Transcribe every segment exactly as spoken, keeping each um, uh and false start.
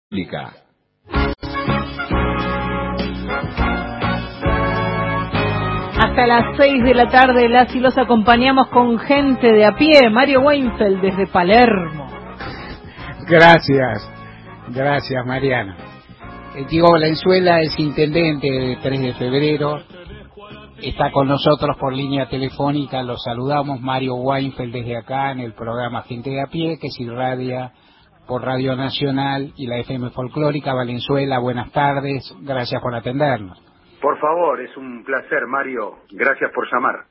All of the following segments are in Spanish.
Hasta las seis de la tarde las y los acompañamos con gente de a pie. Mario Weinfeld desde Palermo. Gracias, gracias Mariana. Eh, Diego Valenzuela es intendente de tres de febrero, está con nosotros por línea telefónica, los saludamos. Mario Weinfeld desde acá en el programa Gente de a Pie, que se irradia por Radio Nacional y la F M Folclórica. Valenzuela, buenas tardes, gracias por atendernos. Por favor, es un placer, Mario, gracias por llamar.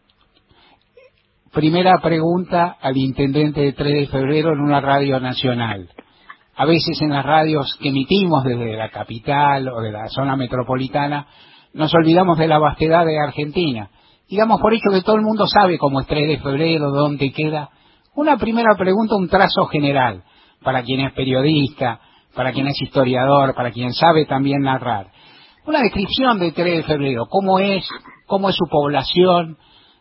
Primera pregunta al intendente de tres de febrero en una radio nacional. A veces en las radios que emitimos desde la capital o de la zona metropolitana, nos olvidamos de la vastedad de Argentina. Digamos por hecho que todo el mundo sabe cómo es tres de febrero, dónde queda. Una primera pregunta, un trazo general, para quien es periodista, para quien es historiador, para quien sabe también narrar. Una descripción de tres de febrero, cómo es, cómo es su población,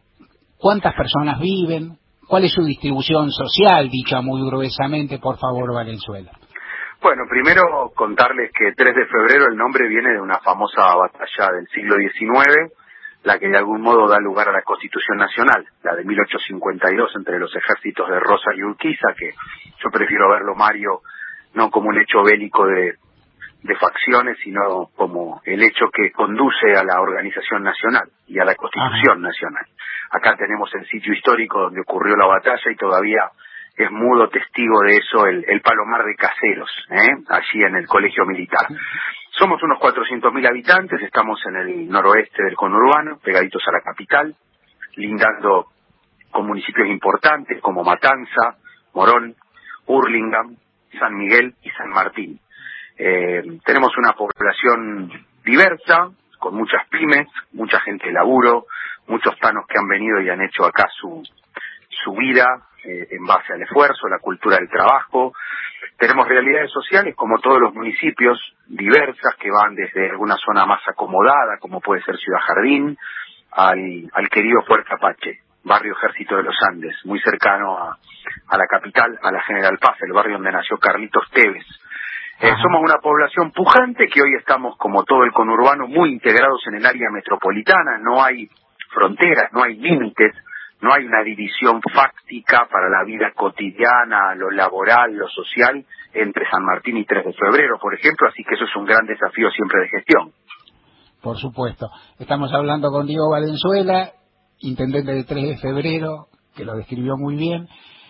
cuántas personas viven, cuál es su distribución social, dicha muy gruesamente, por favor, Valenzuela. Bueno, primero contarles que tres de febrero el nombre viene de una famosa batalla del siglo diecinueve, la que de algún modo da lugar a la Constitución Nacional, la de mil ochocientos cincuenta y dos entre los ejércitos de Rosa y Urquiza, que yo prefiero verlo, Mario, no como un hecho bélico de, de facciones, sino como el hecho que conduce a la organización nacional y a la Constitución Ajá. Nacional. Acá tenemos el sitio histórico donde ocurrió la batalla y todavía es mudo testigo de eso el, el Palomar de Caseros, ¿eh? allí en el Colegio Militar. Somos unos cuatrocientos mil habitantes, estamos en el noroeste del conurbano, pegaditos a la capital, lindando con municipios importantes como Matanza, Morón, Hurlingham, San Miguel y San Martín. Eh, tenemos una población diversa, con muchas pymes, mucha gente de laburo, muchos tanos que han venido y han hecho acá su, su vida eh, en base al esfuerzo, la cultura del trabajo. Tenemos realidades sociales como todos los municipios, diversas, que van desde alguna zona más acomodada, como puede ser Ciudad Jardín, al, al querido Fuerte Apache, barrio Ejército de los Andes, muy cercano a, a la capital, a la General Paz, el barrio donde nació Carlitos Tevez. Eh, somos una población pujante que hoy estamos, como todo el conurbano, muy integrados en el área metropolitana. No hay fronteras, no hay límites, no hay una división fáctica para la vida cotidiana, lo laboral, lo social, entre San Martín y tres de febrero, por ejemplo, así que eso es un gran desafío siempre de gestión. Por supuesto. Estamos hablando con Diego Valenzuela, intendente de tres de febrero, que lo describió muy bien.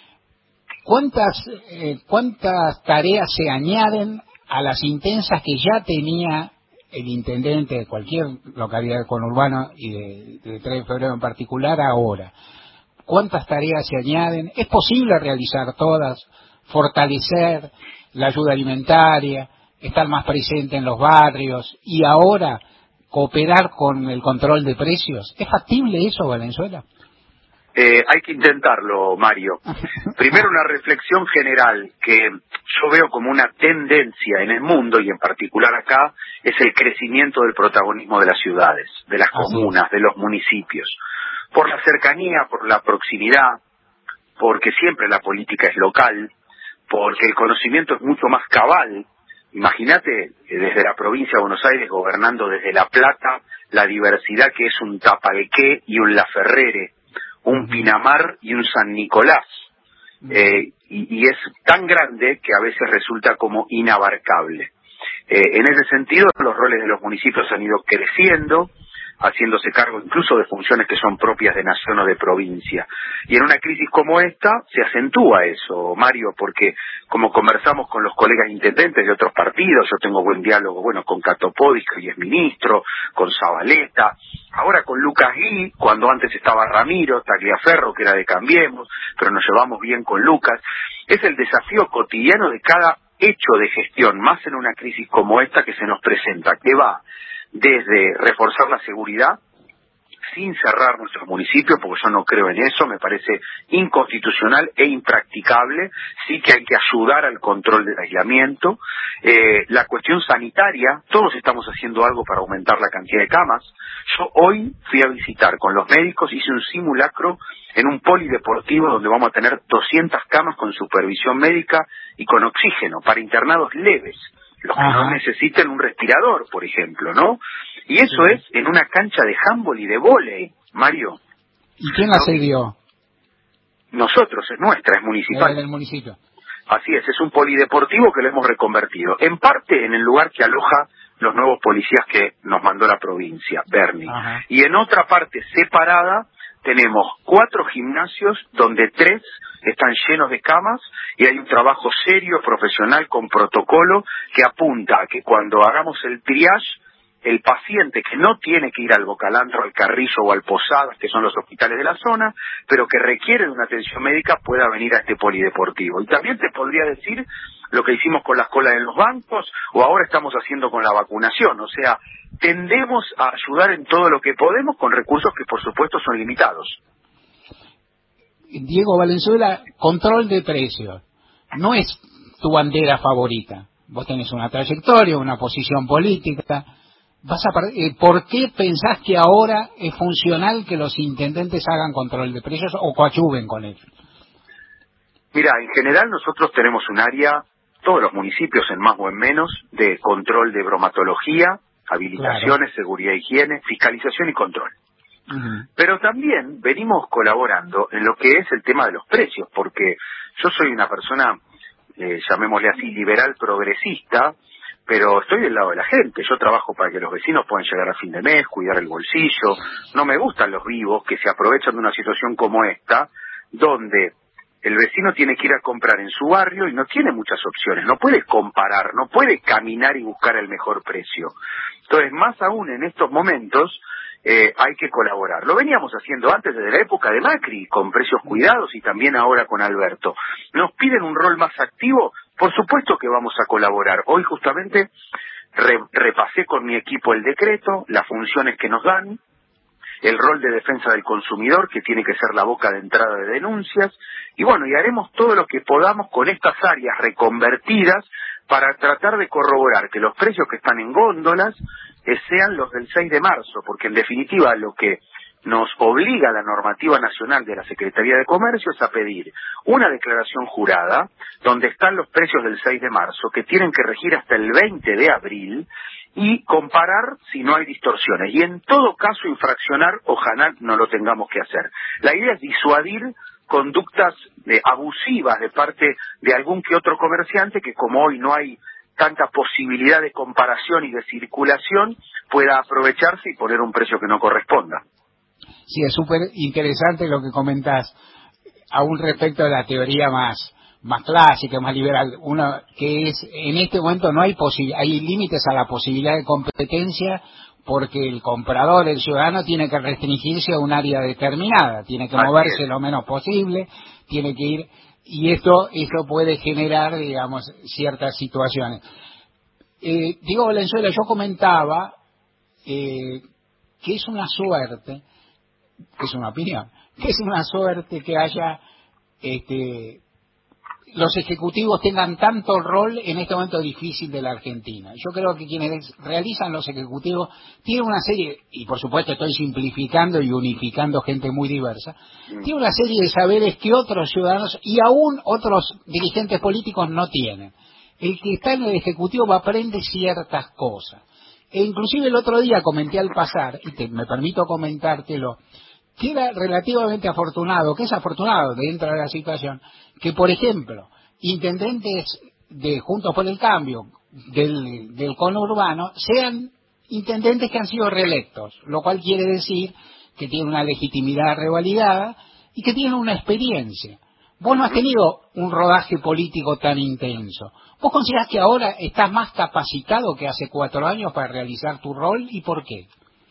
¿Cuántas, eh, cuántas tareas se añaden a las intensas que ya tenía el intendente de cualquier localidad del conurbano y de, de tres de febrero en particular ahora? ¿Cuántas tareas se añaden? ¿Es posible realizar todas? ¿Fortalecer la ayuda alimentaria? ¿Estar más presente en los barrios? ¿Y ahora cooperar con el control de precios? ¿Es factible eso, Valenzuela? Eh, hay que intentarlo, Mario. Primero, una reflexión general que yo veo como una tendencia en el mundo y en particular acá, es el crecimiento del protagonismo de las ciudades, de las comunas, de los municipios. Por la cercanía, por la proximidad, porque siempre la política es local, porque el conocimiento es mucho más cabal. Imagínate, desde la provincia de Buenos Aires, gobernando desde La Plata, la diversidad que es un Tapalqué y un Laferrere, un Pinamar y un San Nicolás, eh, y, y es tan grande que a veces resulta como inabarcable. Eh, en ese sentido, los roles de los municipios han ido creciendo, haciéndose cargo incluso de funciones que son propias de nación o de provincia. Y en una crisis como esta se acentúa eso, Mario, porque como conversamos con los colegas intendentes de otros partidos, yo tengo buen diálogo, bueno, con Catopodis, que hoy es ministro, con Zabaleta, ahora con Lucas Gui, cuando antes estaba Ramiro, Tagliaferro, que era de Cambiemos, pero nos llevamos bien con Lucas. Es el desafío cotidiano de cada hecho de gestión, más en una crisis como esta que se nos presenta, que va desde reforzar la seguridad, sin cerrar nuestros municipios, porque yo no creo en eso, me parece inconstitucional e impracticable, sí que hay que ayudar al control del aislamiento, eh, la cuestión sanitaria, todos estamos haciendo algo para aumentar la cantidad de camas. Yo hoy fui a visitar con los médicos, hice un simulacro en un polideportivo donde vamos a tener doscientas camas con supervisión médica y con oxígeno para internados leves, los que Ajá. no necesiten un respirador, por ejemplo, ¿no? Y eso Sí. es en una cancha de handball y de vóley, Mario. ¿Y quién la cedió? Nosotros, es nuestra, es municipal. En el municipio. Así es, es un polideportivo que lo hemos reconvertido. En parte en el lugar que aloja los nuevos policías que nos mandó la provincia, Bernie. Ajá. Y en otra parte separada tenemos cuatro gimnasios donde tres están llenos de camas y hay un trabajo serio, profesional, con protocolo que apunta a que cuando hagamos el triage, el paciente que no tiene que ir al Bocalandro, al Carrillo o al Posadas, que son los hospitales de la zona, pero que requiere de una atención médica, pueda venir a este polideportivo. Y también te podría decir lo que hicimos con las colas en los bancos o ahora estamos haciendo con la vacunación. O sea, tendemos a ayudar en todo lo que podemos con recursos que por supuesto son limitados. Diego Valenzuela, control de precios. No es tu bandera favorita. Vos tenés una trayectoria, una posición política. Vas a, eh, ¿Por qué pensás que ahora es funcional que los intendentes hagan control de precios o coadyuven con ello? Mira, en general nosotros tenemos un área, todos los municipios en más o en menos, de control de bromatología, habilitaciones, claro, seguridad, higiene, fiscalización y control. Uh-huh. Pero también venimos colaborando en lo que es el tema de los precios, porque yo soy una persona, eh, llamémosle así, liberal progresista, pero estoy del lado de la gente. Yo trabajo para que los vecinos puedan llegar a fin de mes, cuidar el bolsillo. No me gustan los vivos que se aprovechan de una situación como esta, donde el vecino tiene que ir a comprar en su barrio y no tiene muchas opciones. No puede comparar, no puede caminar y buscar el mejor precio. Entonces, más aún en estos momentos, eh, hay que colaborar. Lo veníamos haciendo antes, desde la época de Macri, con precios cuidados y también ahora con Alberto. Nos piden un rol más activo. Por supuesto que vamos a colaborar. Hoy justamente re, repasé con mi equipo el decreto, las funciones que nos dan, el rol de defensa del consumidor, que tiene que ser la boca de entrada de denuncias, y bueno, y haremos todo lo que podamos con estas áreas reconvertidas para tratar de corroborar que los precios que están en góndolas eh, sean los del seis de marzo, porque en definitiva lo que nos obliga la normativa nacional de la Secretaría de Comercio es a pedir una declaración jurada donde están los precios del seis de marzo que tienen que regir hasta el veinte de abril y comparar si no hay distorsiones y en todo caso infraccionar, ojalá no lo tengamos que hacer. La idea es disuadir conductas eh, abusivas de parte de algún que otro comerciante que, como hoy no hay tanta posibilidad de comparación y de circulación, pueda aprovecharse y poner un precio que no corresponda. Sí, es súper interesante lo que comentás, aún respecto de la teoría más más clásica, más liberal, una que es, en este momento no hay posi- hay límites a la posibilidad de competencia porque el comprador, el ciudadano, tiene que restringirse a un área determinada, tiene que Así moverse es. lo menos posible, tiene que ir, y esto, esto puede generar, digamos, ciertas situaciones. Eh, Diego Valenzuela, yo comentaba eh, que es una suerte, que es una opinión, que es una suerte que haya este los ejecutivos tengan tanto rol en este momento difícil de la Argentina. Yo creo que quienes realizan los ejecutivos tienen una serie, y por supuesto estoy simplificando y unificando gente muy diversa, mm. tienen una serie de saberes que otros ciudadanos y aún otros dirigentes políticos no tienen. El que está en el ejecutivo aprende ciertas cosas. E inclusive el otro día comenté al pasar, y te, me permito comentártelo, que era relativamente afortunado, que es afortunado dentro de la situación, que por ejemplo, intendentes de Juntos por el Cambio, del, del conurbano, sean intendentes que han sido reelectos, lo cual quiere decir que tienen una legitimidad revalidada y que tienen una experiencia. Vos no has tenido un rodaje político tan intenso. ¿Vos considerás que ahora estás más capacitado que hace cuatro años para realizar tu rol y por qué?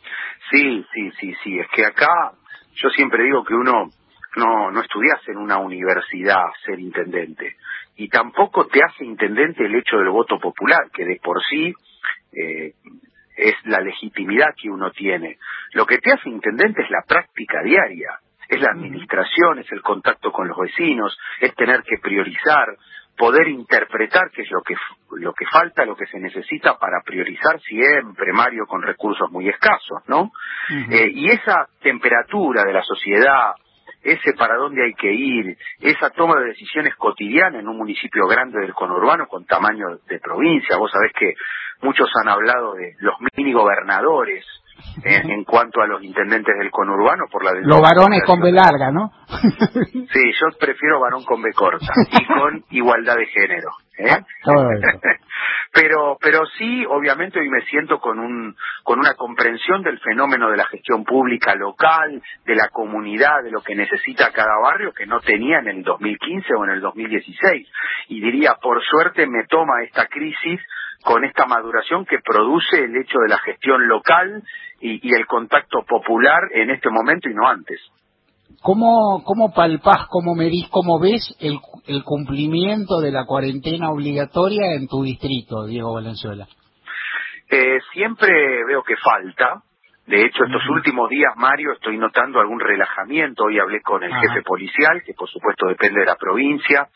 Sí, sí, sí, sí, es que acá yo siempre digo que uno no no estudias en una universidad ser intendente y tampoco te hace intendente el hecho del voto popular, que de por sí eh, es la legitimidad que uno tiene. Lo que te hace intendente es la práctica diaria, es la administración, es el contacto con los vecinos, es tener que priorizar, poder interpretar qué es lo que lo que falta, lo que se necesita para priorizar siempre, Mario, con recursos muy escasos, ¿no? Uh-huh. Eh, y esa temperatura de la sociedad, ese para dónde hay que ir, esa toma de decisiones cotidiana en un municipio grande del conurbano con tamaño de provincia. Vos sabés que muchos han hablado de los mini gobernadores en, en cuanto a los intendentes del conurbano por la los varones con B larga, ¿no? Sí, yo prefiero varón con B corta y con igualdad de género, ¿eh? Ah, todo eso. pero pero sí, obviamente hoy me siento con un con una comprensión del fenómeno de la gestión pública local, de la comunidad, de lo que necesita cada barrio, que no tenía en el dos mil quince o en el dos mil dieciséis. Y diría, por suerte me toma esta crisis con esta maduración que produce el hecho de la gestión local y, y el contacto popular en este momento y no antes. ¿Cómo, cómo palpás, cómo medís, cómo ves el, el cumplimiento de la cuarentena obligatoria en tu distrito, Diego Valenzuela? Eh, siempre veo que falta. De hecho, estos uh-huh. últimos días, Mario, estoy notando algún relajamiento. Hoy hablé con el Ajá. jefe policial, que por supuesto depende de la provincia,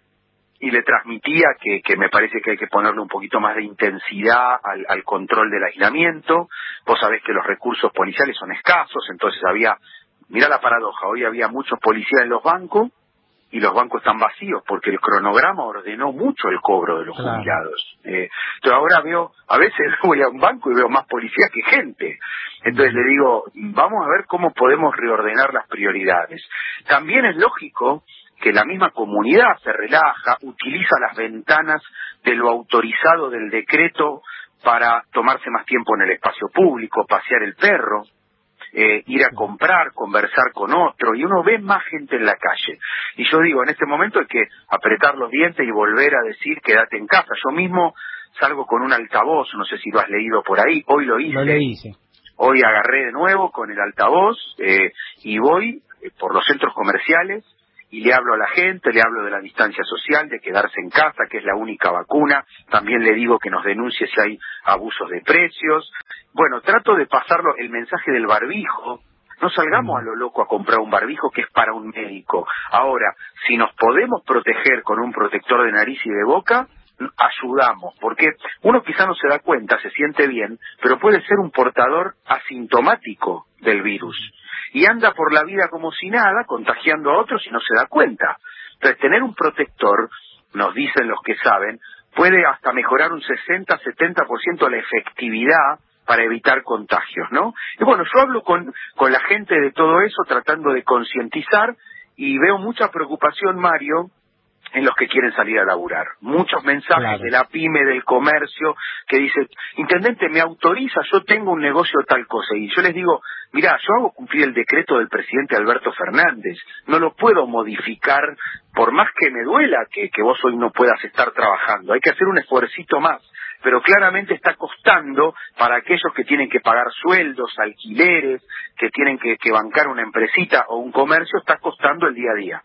y le transmitía que, que me parece que hay que ponerle un poquito más de intensidad al, al control del aislamiento. Vos sabés que los recursos policiales son escasos, entonces había... Mirá la paradoja, hoy había muchos policías en los bancos y los bancos están vacíos porque el cronograma ordenó mucho el cobro de los claro. jubilados. Eh, entonces ahora veo, a veces voy a un banco y veo más policías que gente. Entonces le digo, vamos a ver cómo podemos reordenar las prioridades. También es lógico que la misma comunidad se relaja, utiliza las ventanas de lo autorizado del decreto para tomarse más tiempo en el espacio público, pasear el perro. Eh, ir a comprar, conversar con otro, y uno ve más gente en la calle. Y yo digo, en este momento hay que apretar los dientes y volver a decir quédate en casa. Yo mismo salgo con un altavoz, no sé si lo has leído por ahí, hoy lo hice. Lo leí, sí. Hoy agarré de nuevo con el altavoz eh, y voy eh, por los centros comerciales y le hablo a la gente, le hablo de la distancia social, de quedarse en casa, que es la única vacuna. También le digo que nos denuncie si hay abusos de precios. Bueno, trato de pasarlo el mensaje del barbijo. No salgamos a lo loco a comprar un barbijo que es para un médico. Ahora, si nos podemos proteger con un protector de nariz y de boca, ayudamos, porque uno quizá no se da cuenta, se siente bien, pero puede ser un portador asintomático del virus y anda por la vida como si nada, contagiando a otros y no se da cuenta. Entonces, tener un protector, nos dicen los que saben, puede hasta mejorar un sesenta a setenta por ciento la efectividad para evitar contagios, ¿no? Y bueno, yo hablo con, con la gente de todo eso, tratando de concientizar, y veo mucha preocupación, Mario, en los que quieren salir a laburar. Muchos mensajes claro. de la pyme, del comercio, que dicen, intendente, me autoriza, yo tengo un negocio de tal cosa. Y yo les digo, mirá, yo hago cumplir el decreto del presidente Alberto Fernández, no lo puedo modificar, por más que me duela que, que vos hoy no puedas estar trabajando. Hay que hacer un esfuercito más, pero claramente está costando para aquellos que tienen que pagar sueldos, alquileres, que tienen que, que bancar una empresita o un comercio, está costando el día a día.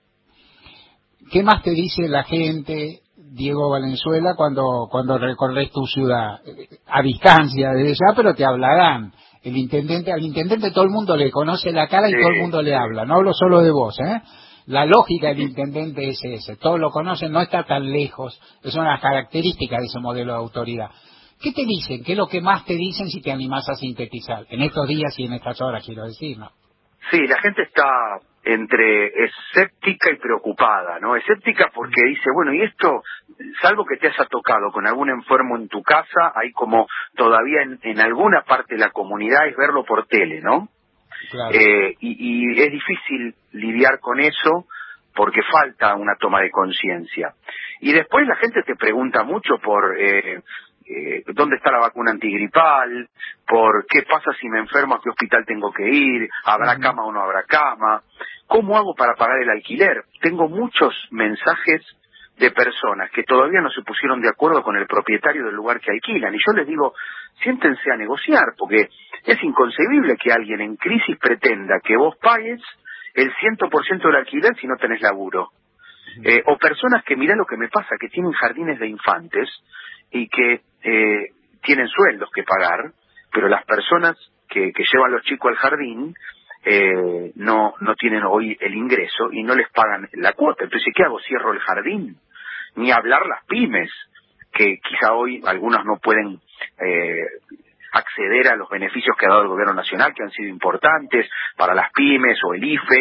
¿Qué más te dice la gente, Diego Valenzuela, cuando cuando recorres tu ciudad? A distancia, desde ya, pero te hablarán. El intendente, al intendente todo el mundo le conoce la cara y sí, todo el mundo le habla. No hablo solo de vos, ¿eh? La lógica del intendente es ese. Todos lo conocen, no está tan lejos. Es una característica de ese modelo de autoridad. ¿Qué te dicen? ¿Qué es lo que más te dicen si te animás a sintetizar? En estos días y en estas horas, quiero decir, ¿no? Sí, la gente está entre escéptica y preocupada, ¿no? Escéptica porque dice, bueno, y esto, salvo que te haya tocado con algún enfermo en tu casa, hay como todavía en, en alguna parte de la comunidad es verlo por tele, ¿no? Claro. Eh, y, y es difícil lidiar con eso porque falta una toma de conciencia. Y después la gente te pregunta mucho por... Eh, Eh, dónde está la vacuna antigripal, por qué pasa si me enfermo, a qué hospital tengo que ir, habrá uh-huh. cama o no habrá cama, cómo hago para pagar el alquiler. Tengo muchos mensajes de personas que todavía no se pusieron de acuerdo con el propietario del lugar que alquilan, y yo les digo, siéntense a negociar, porque es inconcebible que alguien en crisis pretenda que vos pagues el cien por ciento del alquiler si no tenés laburo. Uh-huh. Eh, o personas que, mirá lo que me pasa, que tienen jardines de infantes y que eh, tienen sueldos que pagar, pero las personas que, que llevan los chicos al jardín eh, no no tienen hoy el ingreso y no les pagan la cuota. Entonces, ¿qué hago? ¿Cierro el jardín? Ni hablar las pymes, que quizá hoy algunos no pueden eh, acceder a los beneficios que ha dado el gobierno nacional, que han sido importantes para las pymes, o el I F E,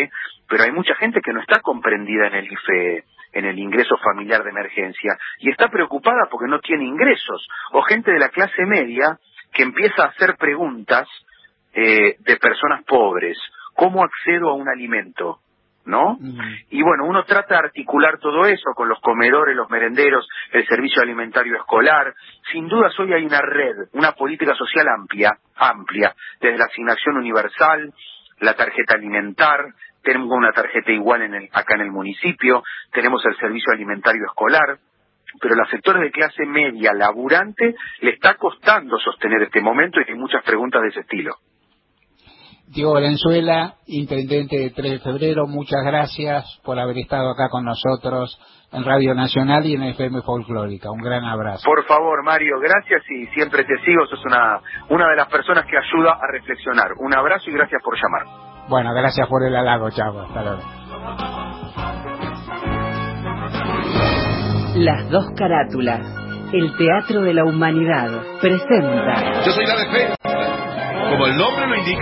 pero hay mucha gente que no está comprendida en el I F E, en el ingreso familiar de emergencia, y está preocupada porque no tiene ingresos, o gente de la clase media que empieza a hacer preguntas eh, de personas pobres, ¿cómo accedo a un alimento? ¿No? Uh-huh. Y bueno, uno trata de articular todo eso con los comedores, los merenderos, el servicio alimentario escolar. Sin dudas hoy hay una red, una política social amplia, amplia, desde la asignación universal, la tarjeta alimentar, tenemos una tarjeta igual en el, acá en el municipio, tenemos el servicio alimentario escolar, pero a los sectores de clase media, laburante, le está costando sostener este momento y hay muchas preguntas de ese estilo. Diego Valenzuela, intendente de tres de febrero, muchas gracias por haber estado acá con nosotros en Radio Nacional y en F M Folclórica. Un gran abrazo. Por favor, Mario, gracias y siempre te sigo. Sos una, una de las personas que ayuda a reflexionar. Un abrazo y gracias por llamar. Bueno, gracias por el halago, chavo. Hasta luego. Las dos carátulas. El Teatro de la Humanidad presenta. Yo soy la defensa. Como el nombre lo indica.